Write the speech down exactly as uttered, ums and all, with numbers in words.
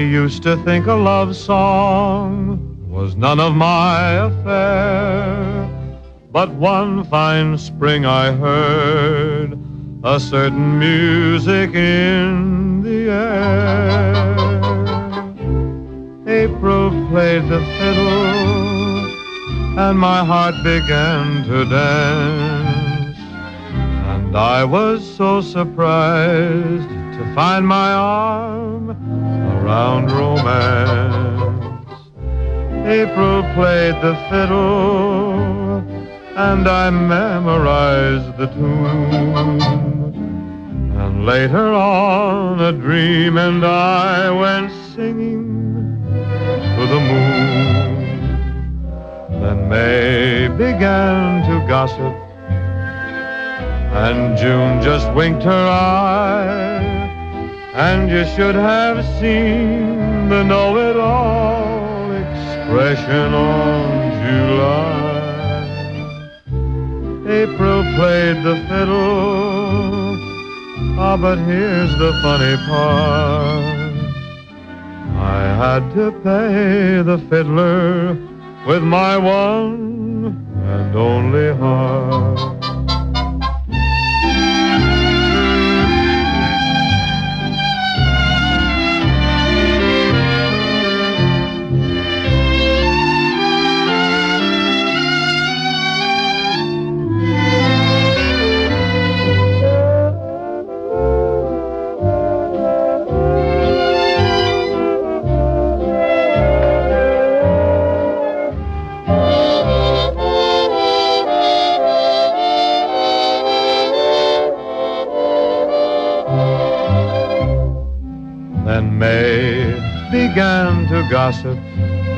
used to think a love song was none of my affair. But one fine spring I heard a certain music in the air. April played the fiddle and my heart began to dance. And I was so surprised to find my arm around romance. April played the fiddle and I memorized the tune. And later on a dream and I went singing to the moon. Then May began to gossip and June just winked her eye. And you should have seen the know-it-all expression on July. April played the fiddle, ah, but here's the funny part. I had to pay the fiddler with my one and only heart. Then May began to gossip